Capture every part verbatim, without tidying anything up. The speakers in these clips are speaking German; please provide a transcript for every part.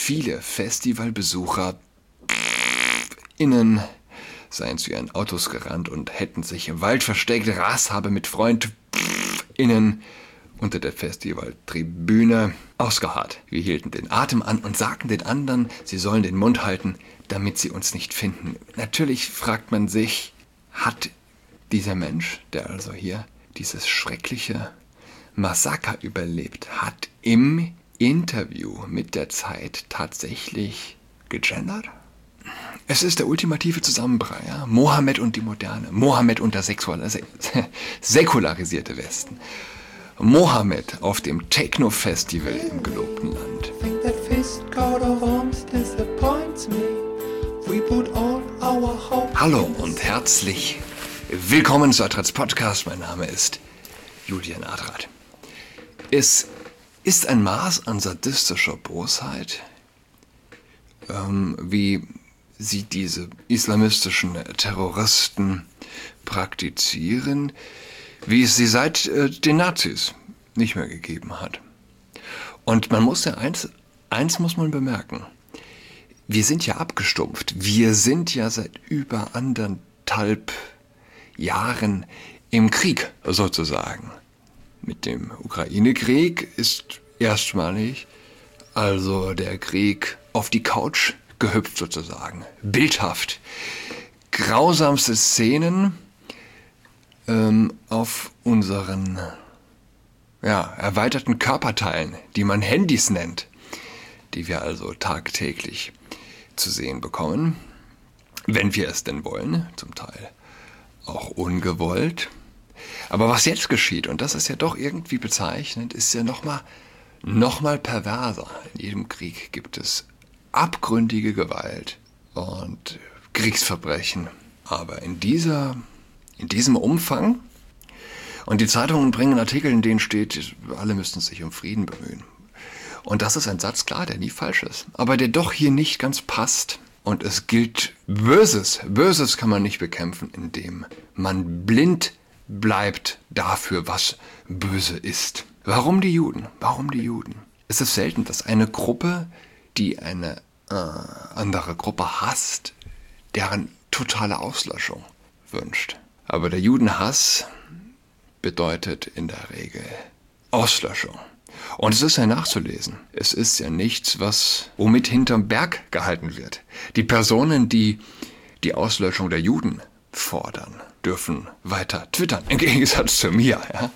viele Festivalbesucher innen seien zu ihren Autos gerannt und hätten sich im Wald versteckt. Ras habe mit Freund innen unter der Festivaltribüne ausgeharrt. Wir hielten den Atem an und sagten den anderen, sie sollen den Mund halten, damit sie uns nicht finden. Natürlich fragt man sich, hat dieser Mensch, der also hier dieses schreckliche Massaker überlebt, hat im Interview mit der Zeit tatsächlich gegendert? Es ist der ultimative Zusammenprall, ja? Mohammed und die Moderne, Mohammed und der sexual- säkularisierte Westen, Mohammed auf dem Techno-Festival im gelobten Land. Hallo und herzlich willkommen zu Adrats Podcast. Mein Name ist Julian Adrat. Es ist ein Maß an sadistischer Bosheit, ähm, wie sie diese islamistischen Terroristen praktizieren, wie es sie seit äh, den Nazis nicht mehr gegeben hat. Und man muss ja eins, eins muss man bemerken, wir sind ja abgestumpft, wir sind ja seit über anderthalb Jahren im Krieg sozusagen. Mit dem Ukraine-Krieg ist erstmalig also der Krieg auf die Couch gehüpft sozusagen. Bildhaft. Grausamste Szenen ähm, auf unseren ja, erweiterten Körperteilen, die man Handys nennt, die wir also tagtäglich zu sehen bekommen, wenn wir es denn wollen, zum Teil auch ungewollt. Aber was jetzt geschieht, und das ist ja doch irgendwie bezeichnend, ist ja nochmal noch mal perverser. In jedem Krieg gibt es abgründige Gewalt und Kriegsverbrechen. Aber in dieser, in diesem Umfang, und die Zeitungen bringen Artikel, in denen steht, alle müssten sich um Frieden bemühen. Und das ist ein Satz, klar, der nie falsch ist, aber der doch hier nicht ganz passt. Und es gilt Böses. Böses kann man nicht bekämpfen, indem man blind bleibt dafür, was böse ist. Warum die Juden? Warum die Juden? Es ist selten, dass eine Gruppe, die eine äh, andere Gruppe hasst, deren totale Auslöschung wünscht. Aber der Judenhass bedeutet in der Regel Auslöschung. Und es ist ja nachzulesen. Es ist ja nichts, was womit hinterm Berg gehalten wird. Die Personen, die die Auslöschung der Juden fordern, dürfen weiter twittern, im Gegensatz zu mir. Ja?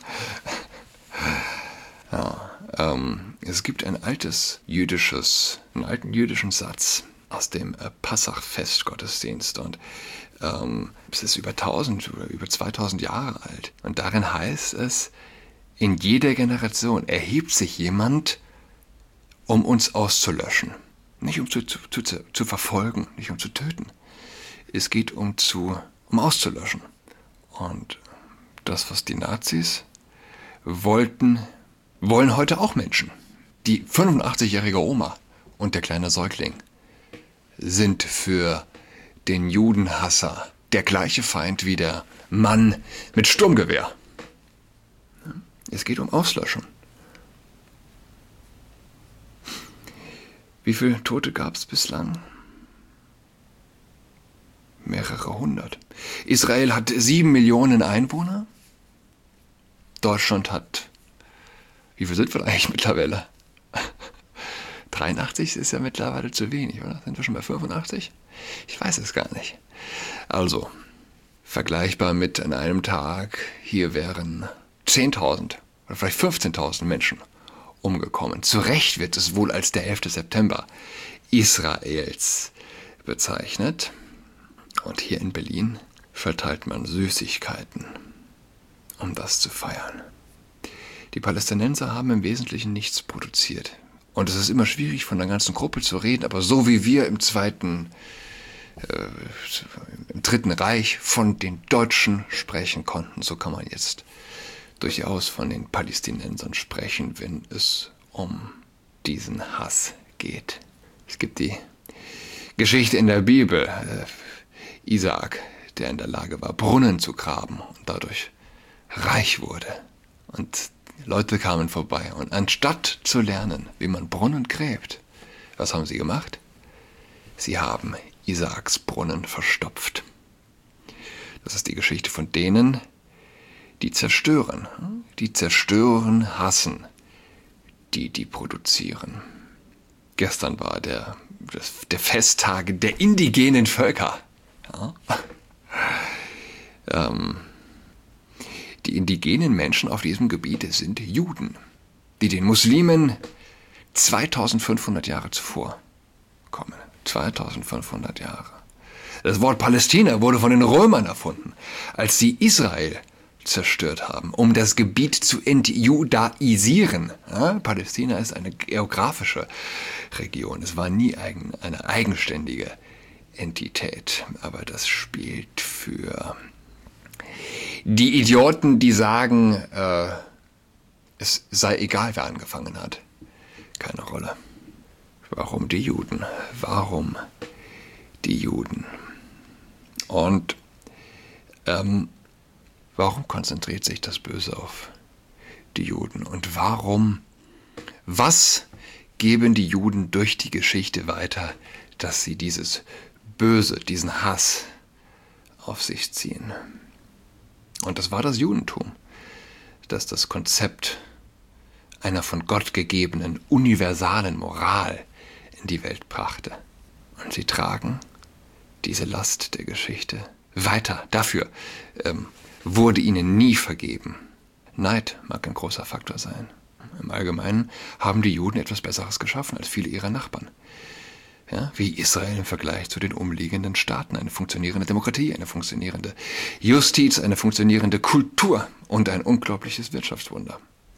Ja, ähm, es gibt ein altes jüdisches, einen alten jüdischen Satz aus dem äh, Passach-Festgottesdienst und ähm, es ist über tausend oder über zweitausend Jahre alt und darin heißt es, in jeder Generation erhebt sich jemand, um uns auszulöschen. Nicht um zu, zu, zu, zu verfolgen, nicht um zu töten. Es geht um, zu, um auszulöschen. Und das, was die Nazis wollten, wollen heute auch Menschen. Die fünfundachtzigjährige Oma und der kleine Säugling sind für den Judenhasser der gleiche Feind wie der Mann mit Sturmgewehr. Es geht um Auslöschen. Wie viele Tote gab es bislang? Mehrere hundert. Israel hat sieben Millionen Einwohner. Deutschland hat, wie viel sind wir eigentlich mittlerweile? dreiundachtzig ist ja mittlerweile zu wenig, oder? Sind wir schon bei fünfundachtzig? Ich weiß es gar nicht. Also, vergleichbar mit an einem Tag, hier wären zehntausend oder vielleicht fünfzehntausend Menschen umgekommen. Zu Recht wird es wohl als der elfte September Israels bezeichnet. Und hier in Berlin verteilt man Süßigkeiten, um das zu feiern. Die Palästinenser haben im Wesentlichen nichts produziert. Und es ist immer schwierig, von der ganzen Gruppe zu reden, aber so wie wir im zweiten, äh, im Dritten Reich von den Deutschen sprechen konnten, so kann man jetzt durchaus von den Palästinensern sprechen, wenn es um diesen Hass geht. Es gibt die Geschichte in der Bibel, äh, Isaak, der in der Lage war, Brunnen zu graben und dadurch reich wurde. Und Leute kamen vorbei und anstatt zu lernen, wie man Brunnen gräbt, Was haben sie gemacht? Sie haben Isaaks Brunnen verstopft. Das ist die Geschichte von denen, die zerstören. Die zerstören, hassen, die, die produzieren. Gestern war der, das, der Festtag der indigenen Völker. Ja. ähm, die indigenen Menschen auf diesem Gebiet sind Juden, die den Muslimen zweitausendfünfhundert Jahre zuvor kommen. zweitausendfünfhundert Jahre. Das Wort Palästina wurde von den Römern erfunden, als sie Israel zerstört haben, um das Gebiet zu entjudaisieren. Ja, Palästina ist eine geografische Region. Es war nie eigen, eine eigenständige Entität. Aber das spielt für die Idioten, die sagen, äh, es sei egal, wer angefangen hat, keine Rolle. Warum die Juden? Warum die Juden? Und ähm, warum konzentriert sich das Böse auf die Juden? Und warum, was geben die Juden durch die Geschichte weiter, dass sie dieses Böse, diesen Hass auf sich ziehen? Und das war das Judentum, das das Konzept einer von Gott gegebenen universalen Moral in die Welt brachte. Und sie tragen diese Last der Geschichte weiter. Dafür ähm, wurde ihnen nie vergeben. Neid mag ein großer Faktor sein. Im Allgemeinen haben die Juden etwas Besseres geschaffen als viele ihrer Nachbarn. Ja, wie Israel im Vergleich zu den umliegenden Staaten. Eine funktionierende Demokratie, eine funktionierende Justiz, eine funktionierende Kultur und ein unglaubliches Wirtschaftswunder.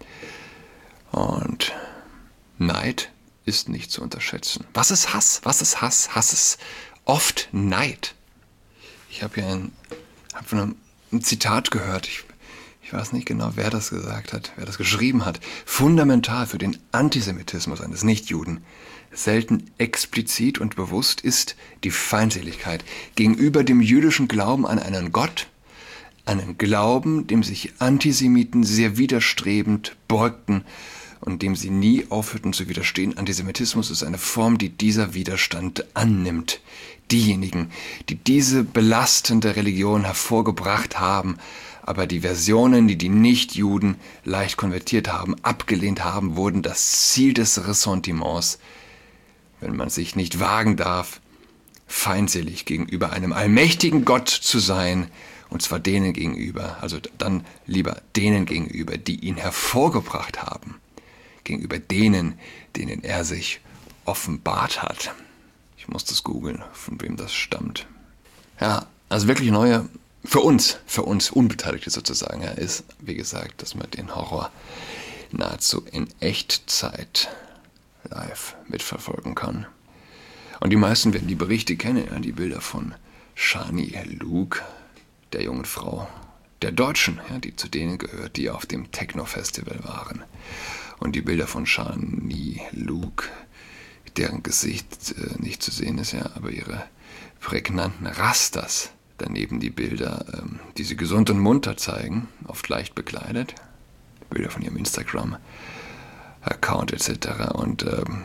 Und Neid ist nicht zu unterschätzen. Was ist Hass? Was ist Hass? Hass ist oft Neid. Ich habe hier ein, hab von einem, ein Zitat gehört. Ich, ich weiß nicht genau, wer das gesagt hat, wer das geschrieben hat. Fundamental für den Antisemitismus eines Nichtjuden, selten explizit und bewusst, ist die Feindseligkeit gegenüber dem jüdischen Glauben an einen Gott, einen Glauben, dem sich Antisemiten sehr widerstrebend beugten und dem sie nie aufhörten zu widerstehen. Antisemitismus ist eine Form, die dieser Widerstand annimmt. Diejenigen, die diese belastende Religion hervorgebracht haben, aber die Versionen, die die Nichtjuden leicht konvertiert haben, abgelehnt haben, wurden das Ziel des Ressentiments, wenn man sich nicht wagen darf, feindselig gegenüber einem allmächtigen Gott zu sein, und zwar denen gegenüber, also dann lieber denen gegenüber, die ihn hervorgebracht haben, gegenüber denen, denen er sich offenbart hat. Ich muss das googeln, von wem das stammt. Ja, also wirklich neue, für uns, für uns Unbeteiligte sozusagen, ja, ist, wie gesagt, dass man den Horror nahezu in Echtzeit live mitverfolgen kann. Und die meisten werden die Berichte kennen, ja, die Bilder von Shani Luke, der jungen Frau, der Deutschen, ja, die zu denen gehört, die auf dem Techno-Festival waren. Und die Bilder von Shani Luke, deren Gesicht äh, nicht zu sehen ist, ja, aber ihre prägnanten Rastas, daneben die Bilder, ähm, die sie gesund und munter zeigen, oft leicht bekleidet, Bilder von ihrem Instagram-Account et cetera. Und ähm,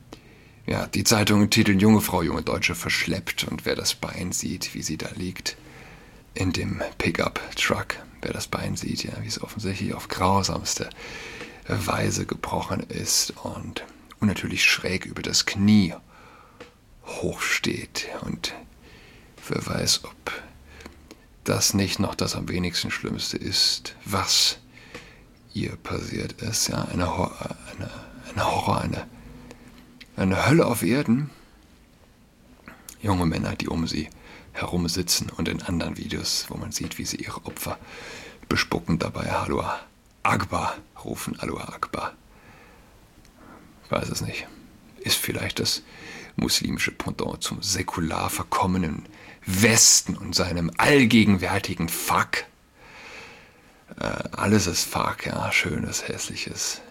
ja, die Zeitungen titeln junge Frau, junge Deutsche verschleppt, und wer das Bein sieht, wie sie da liegt, in dem Pickup-Truck, wer das Bein sieht, ja, wie es offensichtlich auf grausamste Weise gebrochen ist und unnatürlich schräg über das Knie hochsteht. Und wer weiß, ob das nicht noch das am wenigsten Schlimmste ist, was ihr passiert ist. Ja, eine, Hor- eine, eine Horror, eine, eine Hölle auf Erden. Junge Männer, die um sie herum sitzen, und in anderen Videos, wo man sieht, wie sie ihre Opfer bespucken, dabei Hallo Akbar rufen, Hallo Akbar. Ich weiß es nicht. Ist vielleicht das muslimische Pendant zum säkular verkommenen Westen und seinem allgegenwärtigen Fuck. Äh, alles ist Fuck, ja, schönes, hässliches.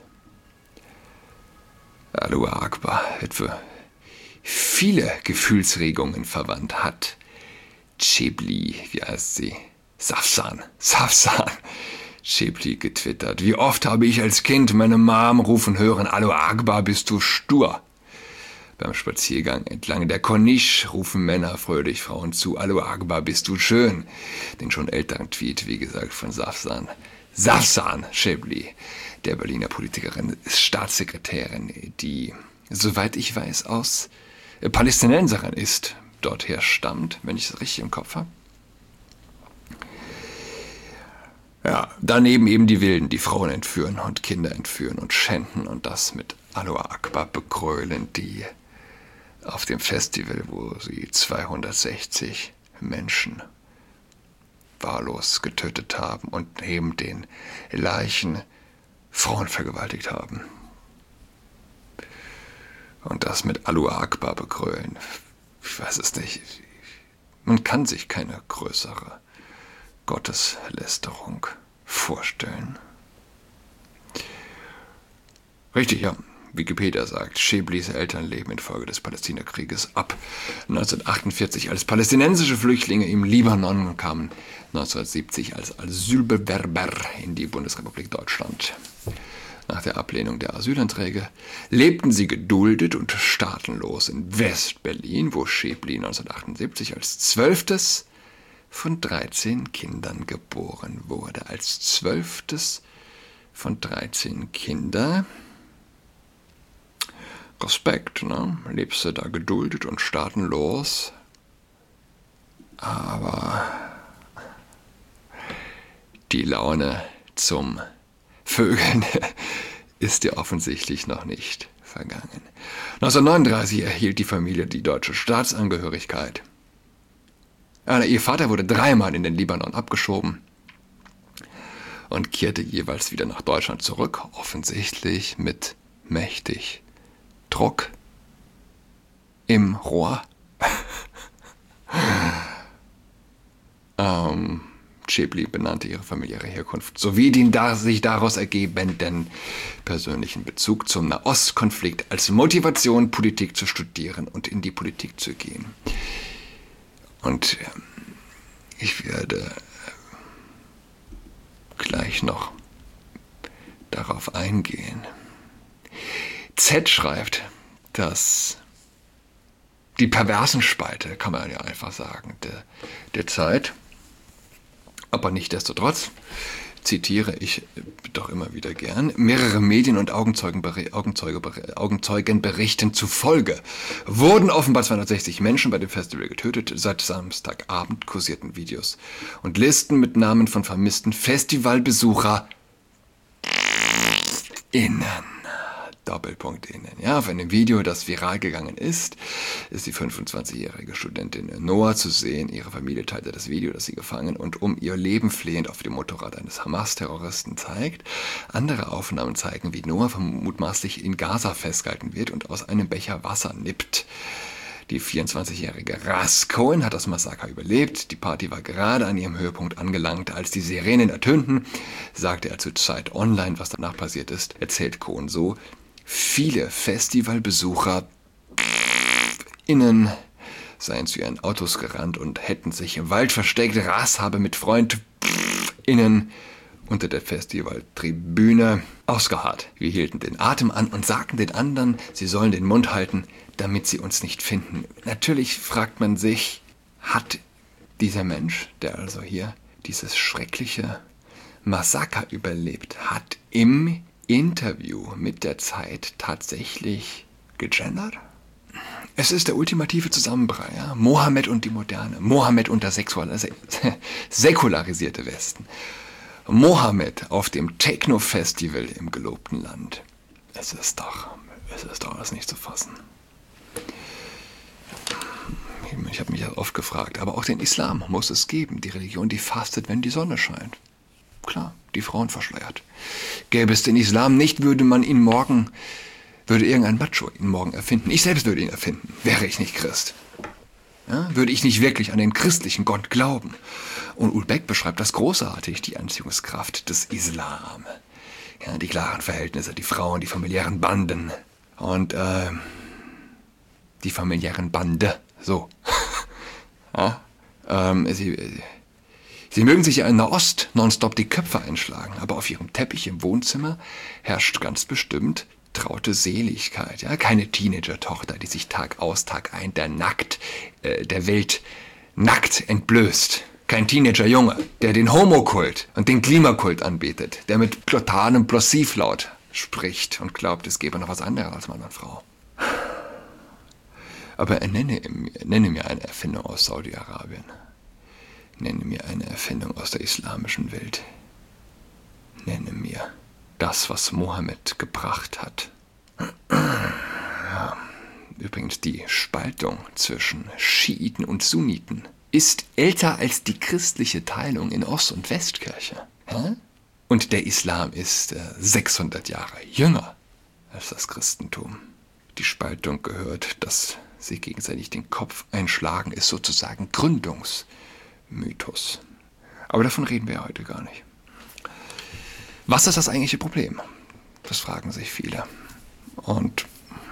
Hallo Akbar wird für viele Gefühlsregungen verwandt, hat Chebli, wie heißt sie? Safsan, Safsan. Chebli getwittert. Wie oft habe ich als Kind meine Mom rufen hören, Hallo Akbar, bist du stur? Beim Spaziergang entlang der Corniche rufen Männer fröhlich Frauen zu, Allahu Akbar, bist du schön. Den schon älteren Tweet, wie gesagt, von Safsan. Safsan Shebly, der Berliner Politikerin, ist Staatssekretärin, die, soweit ich weiß, aus Palästinenserin ist, dorther stammt, wenn ich es richtig im Kopf habe. Ja, daneben eben die Wilden, die Frauen entführen und Kinder entführen und schänden und das mit Allahu Akbar begrölen, die auf dem Festival, wo sie zweihundertsechzig Menschen wahllos getötet haben und neben den Leichen Frauen vergewaltigt haben. Und das mit Allahu Akbar begrölen. Ich weiß es nicht. Man kann sich keine größere Gotteslästerung vorstellen. Richtig, ja. Wikipedia sagt, Sheblys Eltern leben infolge des Palästinakrieges ab neunzehnhundertachtundvierzig als palästinensische Flüchtlinge im Libanon und kamen neunzehnhundertsiebzig als Asylbewerber in die Bundesrepublik Deutschland. Nach der Ablehnung der Asylanträge lebten sie geduldet und staatenlos in West-Berlin, wo Shebly neunzehnhundertachtundsiebzig als zwölftes von dreizehn Kindern geboren wurde. Als zwölftes von dreizehn Kindern. Respekt, ne? Lebst du da geduldet und staatenlos. Aber die Laune zum Vögeln ist dir offensichtlich noch nicht vergangen. neunzehnhundertneununddreißig erhielt die Familie die deutsche Staatsangehörigkeit. Ihr Vater wurde dreimal in den Libanon abgeschoben und kehrte jeweils wieder nach Deutschland zurück, offensichtlich mit mächtig Druck im Rohr. ähm, Shebly benannte ihre familiäre Herkunft sowie den da sich daraus ergebenden persönlichen Bezug zum Nahostkonflikt als Motivation, Politik zu studieren und in die Politik zu gehen. Und äh, ich werde äh, gleich noch darauf eingehen. Z schreibt, dass die perversen Spalte, kann man ja einfach sagen, der, der Zeit, aber nichtsdestotrotz, zitiere ich doch immer wieder gern, mehrere Medien- und Augenzeugenberi- Augenzeuge- Augenzeugenberichten zufolge wurden offenbar zweihundertsechzig Menschen bei dem Festival getötet. Seit Samstagabend kursierten Videos und Listen mit Namen von vermissten Festivalbesucher innen. Doppelpunkt innen. Ja, auf einem Video, das viral gegangen ist, ist die fünfundzwanzigjährige Studentin Noah zu sehen. Ihre Familie teilte das Video, das sie gefangen und um ihr Leben flehend auf dem Motorrad eines Hamas-Terroristen zeigt. Andere Aufnahmen zeigen, wie Noah mutmaßlich in Gaza festgehalten wird und aus einem Becher Wasser nippt. Die vierundzwanzigjährige Ras Cohen hat das Massaker überlebt. Die Party war gerade an ihrem Höhepunkt angelangt, als die Sirenen ertönten, sagte er zu Zeit Online. Was danach passiert ist, erzählt Cohen so: Viele Festivalbesucher innen seien zu ihren Autos gerannt und hätten sich im Wald versteckt. Ras habe mit Freund innen unter der Festivaltribüne ausgeharrt. Wir hielten den Atem an und sagten den anderen, sie sollen den Mund halten, damit sie uns nicht finden. Natürlich fragt man sich, hat dieser Mensch, der also hier dieses schreckliche Massaker überlebt hat, im Interview mit der Zeit tatsächlich gegendert? Es ist der ultimative Zusammenprall. Ja? Mohammed und die Moderne. Mohammed und der säkularisierte Westen. Mohammed auf dem Techno-Festival im gelobten Land. Es ist doch, es ist doch alles nicht zu fassen. Ich habe mich ja oft gefragt, aber auch den Islam muss es geben. Die Religion, die fastet, wenn die Sonne scheint. Klar, die Frauen verschleiert. Gäbe es den Islam nicht, würde man ihn morgen, würde irgendein Macho ihn morgen erfinden. Ich selbst würde ihn erfinden, wäre ich nicht Christ. Ja, würde ich nicht wirklich an den christlichen Gott glauben. Und Ulbeck beschreibt das großartig, die Anziehungskraft des Islam. Ja, die klaren Verhältnisse, die Frauen, die familiären Banden. Und äh, die familiären Bande, so. ja, ähm, sie... Sie mögen sich ja in Nahost nonstop die Köpfe einschlagen, aber auf ihrem Teppich im Wohnzimmer herrscht ganz bestimmt traute Seligkeit, ja, keine Teenager-Tochter, die sich Tag aus, Tag ein der nackt, äh, der Welt nackt entblößt. Kein Teenager-Junge, der den Homokult und den Klimakult anbetet, der mit glotalem Plossivlaut spricht und glaubt, es gäbe noch was anderes als Mann und Frau. Aber er nenne, nenne mir eine Erfindung aus Saudi-Arabien. Nenne mir eine Erfindung aus der islamischen Welt. Nenne mir das, was Mohammed gebracht hat. Ja, übrigens die Spaltung zwischen Schiiten und Sunniten ist älter als die christliche Teilung in Ost- und Westkirche. Hä? Und der Islam ist äh, sechshundert Jahre jünger als das Christentum. Die Spaltung gehört, dass sie gegenseitig den Kopf einschlagen, ist sozusagen Gründungsmythos. Aber davon reden wir heute gar nicht. Was ist das eigentliche Problem? Das fragen sich viele. Und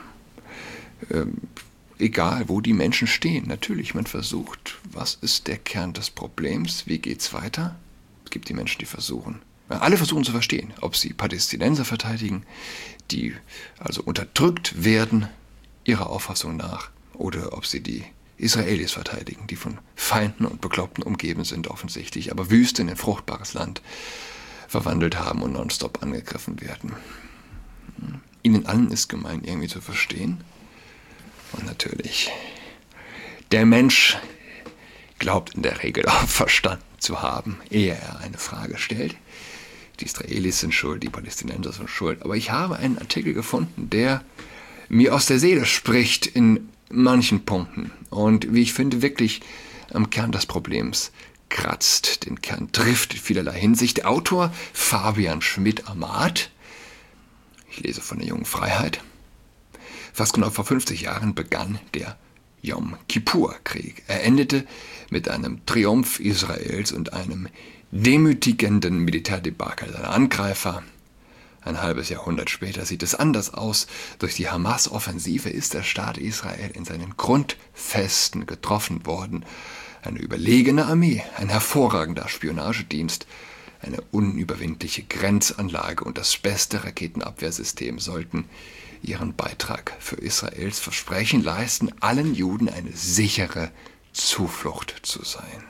ähm, egal, wo die Menschen stehen, natürlich, man versucht, was ist der Kern des Problems, wie geht's weiter? Es gibt die Menschen, die versuchen, alle versuchen zu verstehen, ob sie Palästinenser verteidigen, die also unterdrückt werden, ihrer Auffassung nach, oder ob sie die Israelis verteidigen, die von Feinden und Bekloppten umgeben sind, offensichtlich, aber Wüste in ein fruchtbares Land verwandelt haben und nonstop angegriffen werden. Ihnen allen ist gemein, irgendwie zu verstehen. Und natürlich, der Mensch glaubt in der Regel auch verstanden zu haben, ehe er eine Frage stellt. Die Israelis sind schuld, die Palästinenser sind schuld. Aber ich habe einen Artikel gefunden, der mir aus der Seele spricht in manchen Punkten. Und wie ich finde, wirklich am Kern des Problems kratzt, den Kern trifft in vielerlei Hinsicht. Der Autor Fabian Schmidt-Ahmad, ich lese von der Jungen Freiheit, fast genau vor fünfzig Jahren begann der Yom Kippur-Krieg. Er endete mit einem Triumph Israels und einem demütigenden Militärdebakel seiner Angreifer. Ein halbes Jahrhundert später sieht es anders aus. Durch die Hamas-Offensive ist der Staat Israel in seinen Grundfesten getroffen worden. Eine überlegene Armee, ein hervorragender Spionagedienst, eine unüberwindliche Grenzanlage und das beste Raketenabwehrsystem sollten ihren Beitrag für Israels Versprechen leisten, allen Juden eine sichere Zuflucht zu sein.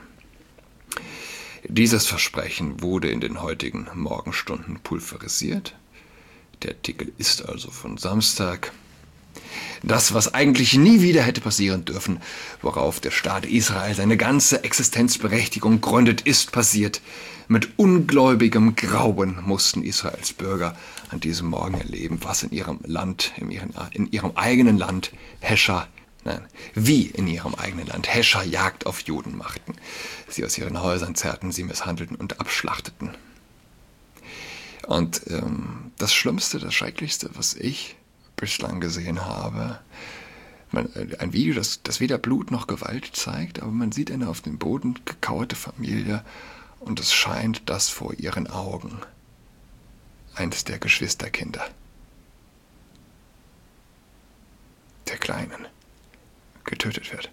Dieses Versprechen wurde in den heutigen Morgenstunden pulverisiert. Der Artikel ist also von Samstag. Das, was eigentlich nie wieder hätte passieren dürfen, worauf der Staat Israel seine ganze Existenzberechtigung gründet, ist passiert. Mit ungläubigem Grauen mussten Israels Bürger an diesem Morgen erleben, was in ihrem Land, in ihrem, in ihrem eigenen Land Hescher, nein, wie in ihrem eigenen Land Hescher Jagd auf Juden machten. Sie aus ihren Häusern zerrten, sie misshandelten und abschlachteten. Und ähm, das Schlimmste, das Schrecklichste, was ich bislang gesehen habe, man, ein Video, das, das weder Blut noch Gewalt zeigt, aber man sieht eine auf dem Boden gekauerte Familie und es scheint, dass vor ihren Augen eines der Geschwisterkinder, der Kleinen, getötet wird.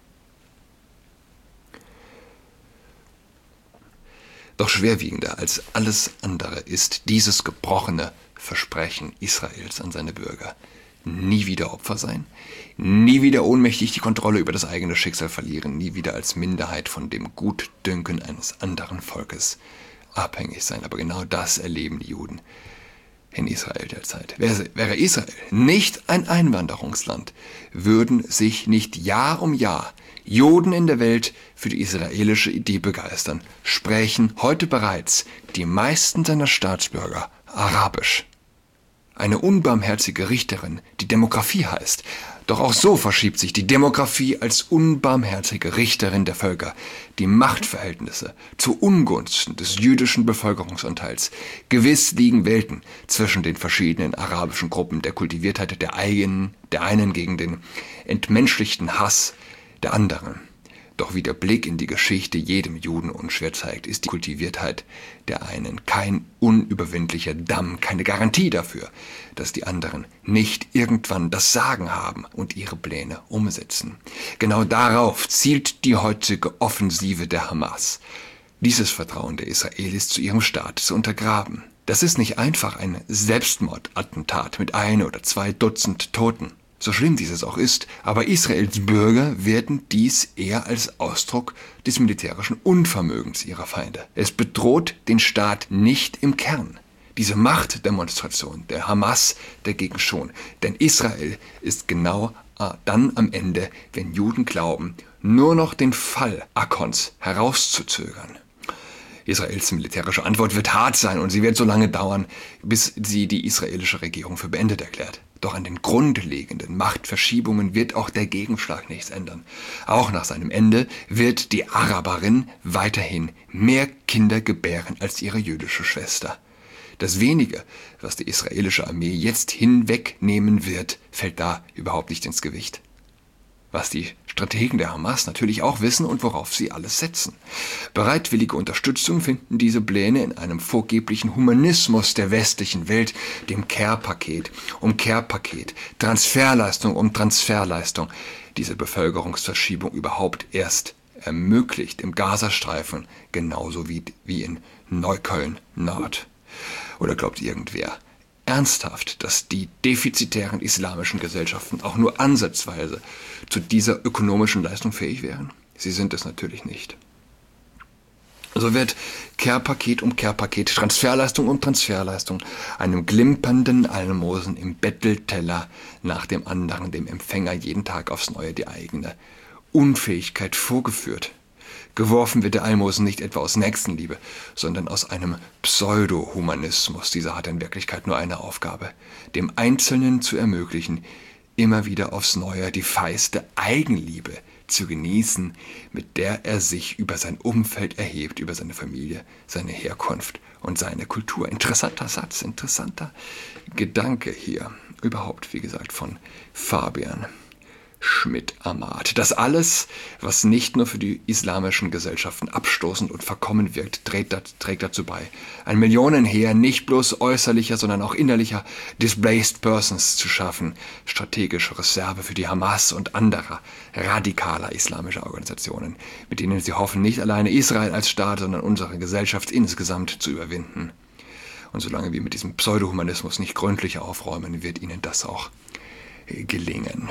Doch schwerwiegender als alles andere ist dieses gebrochene Versprechen Israels an seine Bürger. Nie wieder Opfer sein, nie wieder ohnmächtig die Kontrolle über das eigene Schicksal verlieren, nie wieder als Minderheit von dem Gutdünken eines anderen Volkes abhängig sein. Aber genau das erleben die Juden in Israel derzeit. Wäre Israel nicht ein Einwanderungsland, würden sich nicht Jahr um Jahr Juden in der Welt für die israelische Idee begeistern, sprechen heute bereits die meisten seiner Staatsbürger Arabisch. Eine unbarmherzige Richterin, die Demografie heißt. Doch auch so verschiebt sich die Demografie als unbarmherzige Richterin der Völker die Machtverhältnisse zu Ungunsten des jüdischen Bevölkerungsanteils. Gewiss liegen Welten zwischen den verschiedenen arabischen Gruppen der Kultiviertheit der eigenen, der einen gegen den entmenschlichten Hass der anderen. Doch wie der Blick in die Geschichte jedem Juden unschwer zeigt, ist die Kultiviertheit der einen kein unüberwindlicher Damm, keine Garantie dafür, dass die anderen nicht irgendwann das Sagen haben und ihre Pläne umsetzen. Genau darauf zielt die heutige Offensive der Hamas, dieses Vertrauen der Israelis zu ihrem Staat zu untergraben. Das ist nicht einfach ein Selbstmordattentat mit ein oder zwei Dutzend Toten. So schlimm dieses auch ist, aber Israels Bürger werden dies eher als Ausdruck des militärischen Unvermögens ihrer Feinde. Es bedroht den Staat nicht im Kern. Diese Machtdemonstration der Hamas dagegen schon. Denn Israel ist genau dann am Ende, wenn Juden glauben, nur noch den Fall Akkons herauszuzögern. Israels militärische Antwort wird hart sein und sie wird so lange dauern, bis sie die israelische Regierung für beendet erklärt. Doch an den grundlegenden Machtverschiebungen wird auch der Gegenschlag nichts ändern. Auch nach seinem Ende wird die Araberin weiterhin mehr Kinder gebären als ihre jüdische Schwester. Das Wenige, was die israelische Armee jetzt hinwegnehmen wird, fällt da überhaupt nicht ins Gewicht. Was die Strategen der Hamas natürlich auch wissen und worauf sie alles setzen. Bereitwillige Unterstützung finden diese Pläne in einem vorgeblichen Humanismus der westlichen Welt, dem Care-Paket um Care-Paket, Transferleistung um Transferleistung. Diese Bevölkerungsverschiebung überhaupt erst ermöglicht im Gazastreifen, genauso wie, wie in Neukölln-Nord. Oder glaubt irgendwer ernsthaft, dass die defizitären islamischen Gesellschaften auch nur ansatzweise zu dieser ökonomischen Leistung fähig wären? Sie sind es natürlich nicht. So wird Care-Paket um Care-Paket, Transferleistung um Transferleistung, einem glimpernden Almosen im Bettelteller nach dem anderen dem Empfänger jeden Tag aufs Neue die eigene Unfähigkeit vorgeführt. Geworfen wird der Almosen nicht etwa aus Nächstenliebe, sondern aus einem Pseudo-Humanismus. Dieser hat in Wirklichkeit nur eine Aufgabe, dem Einzelnen zu ermöglichen, immer wieder aufs Neue die feiste Eigenliebe zu genießen, mit der er sich über sein Umfeld erhebt, über seine Familie, seine Herkunft und seine Kultur. Interessanter Satz, interessanter Gedanke hier. Überhaupt, wie gesagt, von Fabian Schmidt-Ahmad. Das alles, was nicht nur für die islamischen Gesellschaften abstoßend und verkommen wirkt, trägt, trägt dazu bei, ein Millionenheer nicht bloß äußerlicher, sondern auch innerlicher Displaced Persons zu schaffen, strategische Reserve für die Hamas und anderer radikaler islamischer Organisationen, mit denen sie hoffen, nicht alleine Israel als Staat, sondern unsere Gesellschaft insgesamt zu überwinden. Und solange wir mit diesem Pseudohumanismus nicht gründlich aufräumen, wird ihnen das auch gelingen.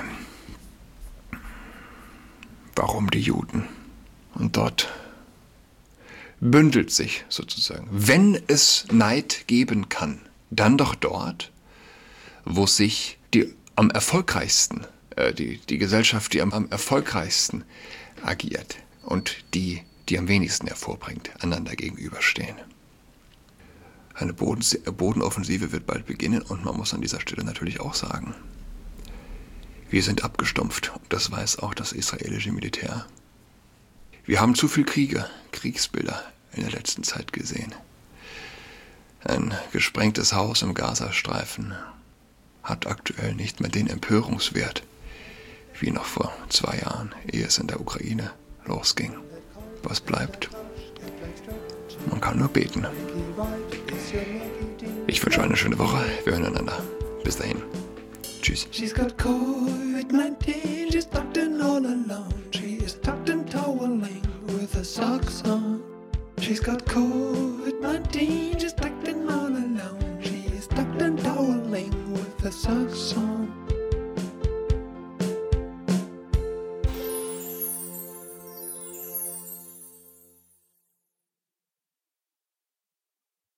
Warum die Juden? Und dort bündelt sich sozusagen, wenn es Neid geben kann, dann doch dort, wo sich die am erfolgreichsten, äh, die, die Gesellschaft, die am, am erfolgreichsten agiert und die, die am wenigsten hervorbringt, einander gegenüberstehen. Eine Boden, Bodenoffensive wird bald beginnen und man muss an dieser Stelle natürlich auch sagen, wir sind abgestumpft und das weiß auch das israelische Militär. Wir haben zu viel Kriege, Kriegsbilder in der letzten Zeit gesehen. Ein gesprengtes Haus im Gazastreifen hat aktuell nicht mehr den Empörungswert wie noch vor zwei Jahren, ehe es in der Ukraine losging. Was bleibt? Man kann nur beten. Ich wünsche eine schöne Woche. Wir hören einander. Bis dahin. Tschüss. She's got COVID nineteen, she's tucked in all alone. She is tucked in toweling with her socks on. She's got COVID nineteen, she's tucked in all alone. She is tucked in toweling with her socks on.